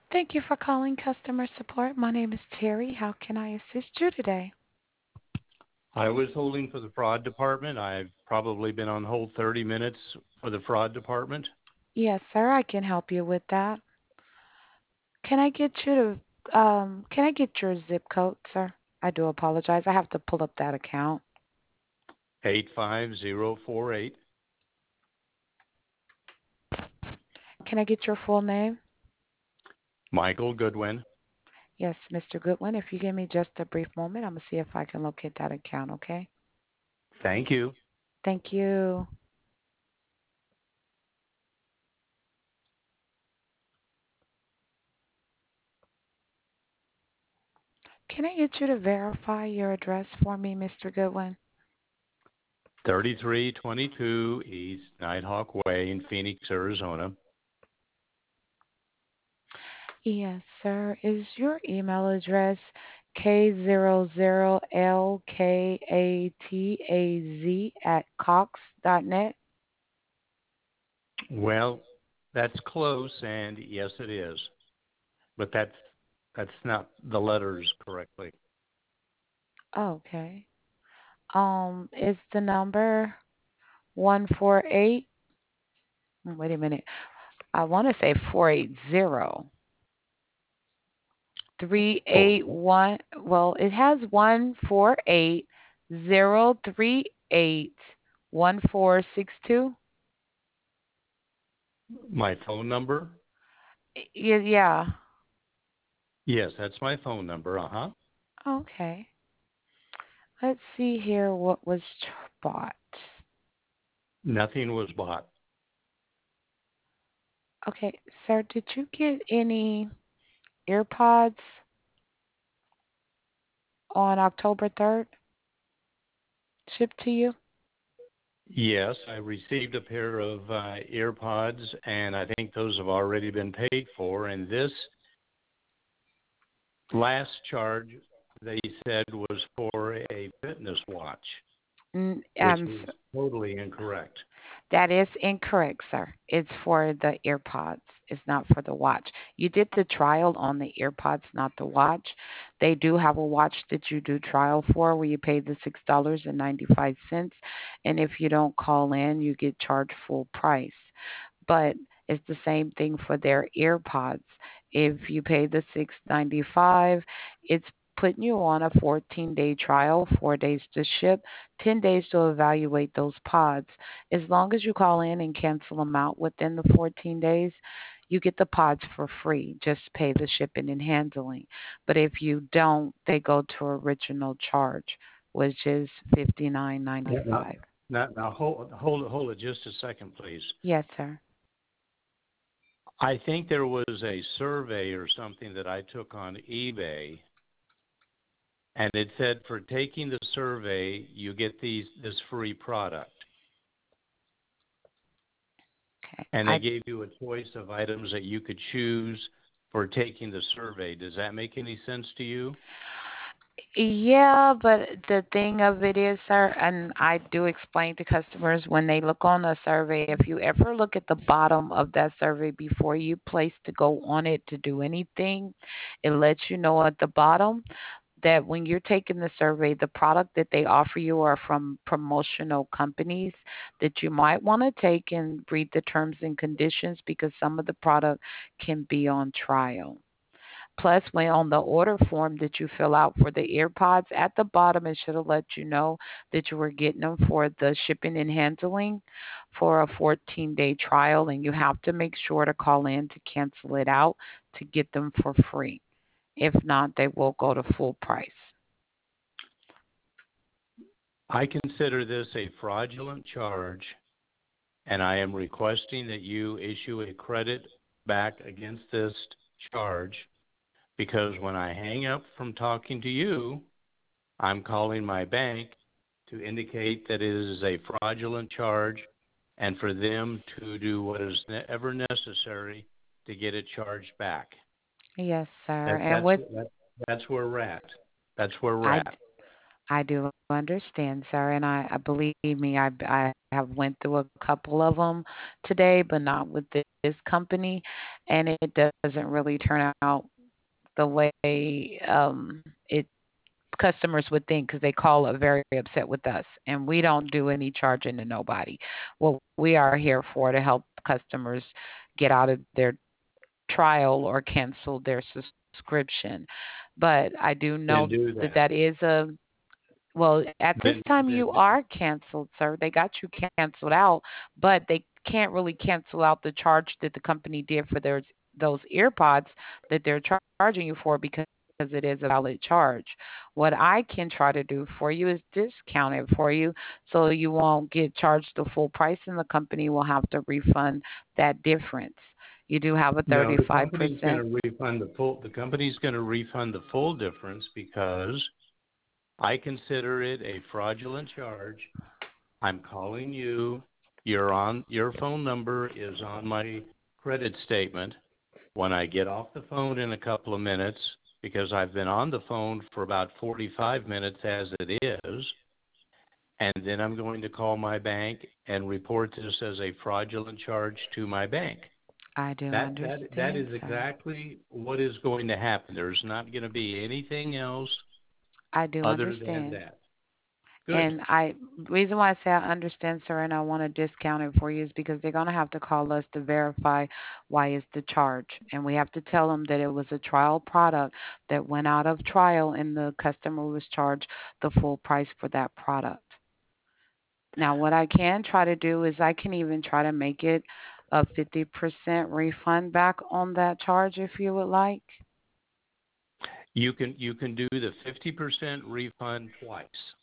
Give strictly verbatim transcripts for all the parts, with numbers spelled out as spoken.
Thank you for calling customer support. My name is Terry. How can I assist you today? I was holding for the fraud department. I've probably been on hold thirty minutes for the fraud department. Yes, sir, I can help you with that. Can I get you to, um, can I get your zip code, sir? I do apologize. I have to pull up that account. eight five zero four eight. Can I get your full name? Michael Goodwin. Yes, mister Goodwin. If you give me just a brief moment, I'm going to see if I can locate that account, okay? Thank you. Thank you. Can I get you to verify your address for me, mister Goodwin? thirty-three twenty-two East Nighthawk Way in Phoenix, Arizona. Yes, sir. Is your email address k zero zero l k a t a z at cox dot net? Well, that's close, and yes, it is, but that's that's not the letters correctly. Okay. Um, is the number one four eight? Wait a minute. I want to say four eight zero three Oh, eight one. Well, it has one four eight zero three eight one four six two. my phone number? Yeah, yeah. Yes, that's my phone number. Uh huh. Okay. Let's see here what was ch- bought. Nothing was bought. Okay, sir, did you get any earpods on October third shipped to you? Yes, I received a pair of uh, earpods, and I think those have already been paid for. And this last charge, they said, was for a fitness watch, Mm, which Um, is s- totally incorrect. that is incorrect, sir. It's for the earpods. It's not for the watch. You did the trial on the earpods, not the watch. They do have a watch that you do trial for where you pay the six dollars and ninety-five cents, and if you don't call in, you get charged full price. But it's the same thing for their earpods. If you pay the six ninety five, it's putting you on a fourteen day trial, four days to ship, ten days to evaluate those pods. As long as you call in and cancel them out within the fourteen days, you get the pods for free. Just pay the shipping and handling. But if you don't, they go to original charge, which is fifty nine ninety Now, now, five. now now hold, hold, it- hold it just a second, please. Yes, sir. I think there was a survey or something that I took on eBay, and it said for taking the survey, you get these this free product. Okay. And they I gave you a choice of items that you could choose for taking the survey. Does that make any sense to you? Yeah, but the thing of it is, sir, and I do explain to customers when they look on a survey, if you ever look at the bottom of that survey before you place to go on it to do anything, it lets you know at the bottom that when you're taking the survey, the product that they offer you are from promotional companies that you might want to take and read the terms and conditions because some of the product can be on trial. Plus, when on the order form that you fill out for the earpods, at the bottom it should have let you know that you were getting them for the shipping and handling for a fourteen day trial, and you have to make sure to call in to cancel it out to get them for free. If not, they will go to full price. I consider this a fraudulent charge, and I am requesting that you issue a credit back against this charge because when I hang up from talking to you, I'm calling my bank to indicate that it is a fraudulent charge and for them to do what is ne- ever necessary to get it charged back. Yes, sir. That, And that's, with that, that's where we're at. That's where we're I at. I do understand, sir, and I, I believe me, I I have went through a couple of them today, but not with this company, and it doesn't really turn out the way um it customers would think because they call up very upset with us, and we don't do any charging to nobody. What we are here for to help customers get out of their trial or cancel their subscription. But I do know that Then that do is that. a well, at this time Then, you are then canceled, sir. They got you canceled out, but they can't really cancel out the charge that the company did for their those earpods that they're charging you for because it is a valid charge. What I can try to do for you is discount it for you so you won't get charged the full price and the company will have to refund that difference. You do have a no, the thirty-five percent. company's going to refund the full. The company's going to refund the full difference because I consider it a fraudulent charge. I'm calling you. You're on. Your phone number is on my credit statement. When I get off the phone in a couple of minutes, because I've been on the phone for about forty-five minutes as it is, and then I'm going to call my bank and report this as a fraudulent charge to my bank. I do That that that understand, is sir. exactly what is going to happen. There's not going to be anything else I do other than understand. that. Good. And I reason why I say I understand, sir, and I want to discount it for you is because they're gonna have to call us to verify why is the charge, and we have to tell them that it was a trial product that went out of trial, and the customer was charged the full price for that product. Now, what I can try to do is I can even try to make it a fifty percent refund back on that charge if you would like. You can you can do the fifty percent refund twice.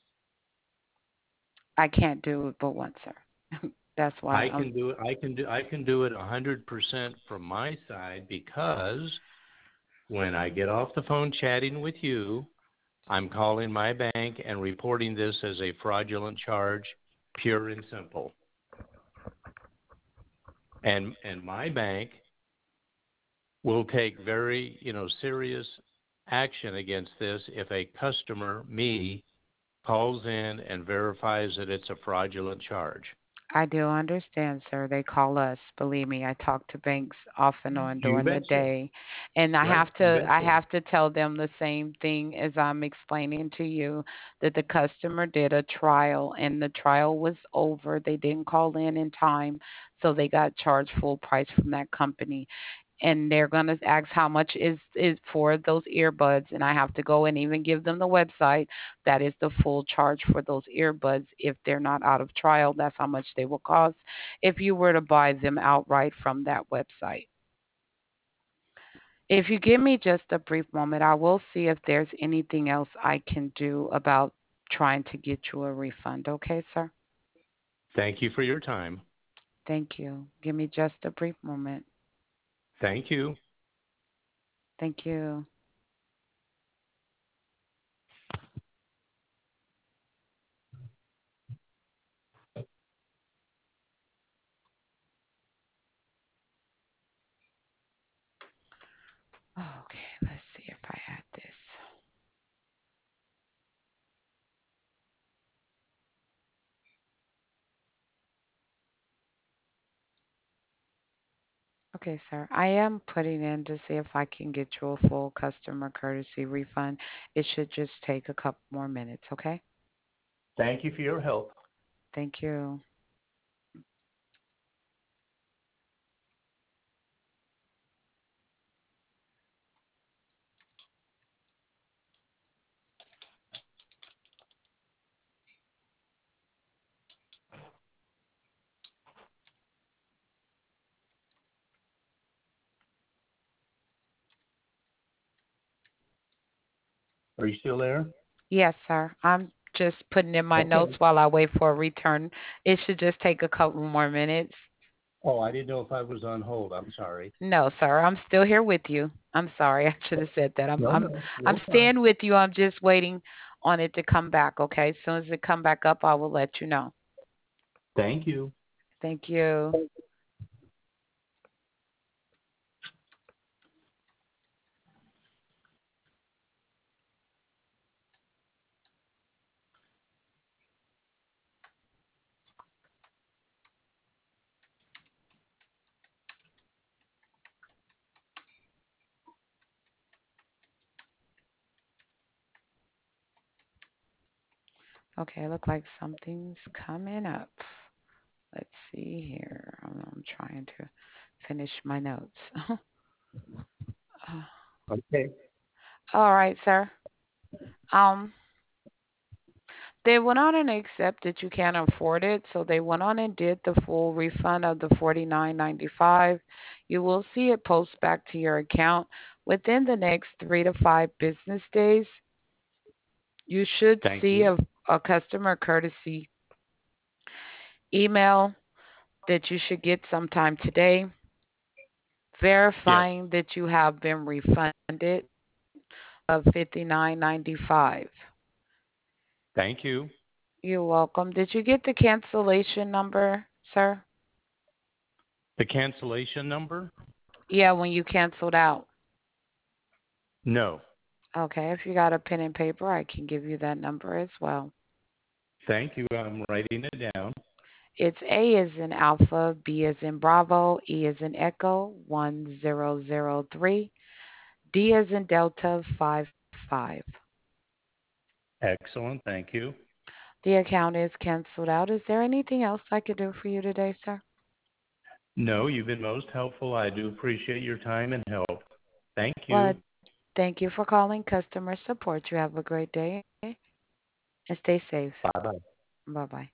I can't do it but once, sir. That's why I I'm can do it. I can do I can do it one hundred percent from my side because when I get off the phone chatting with you, I'm calling my bank and reporting this as a fraudulent charge, pure and simple. And and my bank will take very, you know, serious action against this if a customer, me, calls in and verifies that it's a fraudulent charge. I do understand, sir. They call us. Believe me, I talk to banks off and on You during the betcha. day, and I Right? have You to I betcha. have to tell them the same thing as I'm explaining to you that the customer did a trial and the trial was over. They didn't call in in time, so they got charged full price from that company, and they're going to ask how much is is for those earbuds, and I have to go and even give them the website that is the full charge for those earbuds. If they're not out of trial, that's how much they will cost if you were to buy them outright from that website. If you give me just a brief moment, I will see if there's anything else I can do about trying to get you a refund. Okay, sir? Thank you for your time. Thank you. Give me just a brief moment. Thank you. Thank you. Okay, let's see if I add this. Okay, sir. I am putting in to see if I can get you a full customer courtesy refund. It should just take a couple more minutes, okay? Thank you for your help. Thank you. Are you still there? Yes, sir. I'm just putting in my notes Okay. while I wait for a return. It should just take a couple more minutes. Oh, I didn't know if I was on hold. I'm sorry. No, sir. I'm still here with you. I'm sorry. I should have said that. I'm No, I'm no, I'm you're fine. staying with you. I'm just waiting on it to come back, okay? As soon as it come back up, I will let you know. Thank you. Thank you. Okay, look like something's coming up. Let's see here. I'm, I'm trying to finish my notes. Okay. All right, sir. Um, they went on and accepted you can't afford it, so they went on and did the full refund of the forty-nine ninety-five. You will see it post back to your account within the next three to five business days. You should Thank see you. a, a customer courtesy email that you should get sometime today, Yes. verifying that you have been refunded of fifty-nine ninety-five. Thank you. You're welcome. Did you get the cancellation number, sir? The cancellation number? Yeah, when you canceled out. No. Okay, if you got a pen and paper, I can give you that number as well. Thank you. I'm writing it down. It's A as in Alpha, B as in Bravo, E as in Echo, one zero zero three, D as in Delta, five five. Excellent. Thank you. The account is canceled out. Is there anything else I could do for you today, sir? No, you've been most helpful. I do appreciate your time and help. Thank you. Well, thank you for calling customer support. You have a great day and stay safe. Bye bye. Bye bye.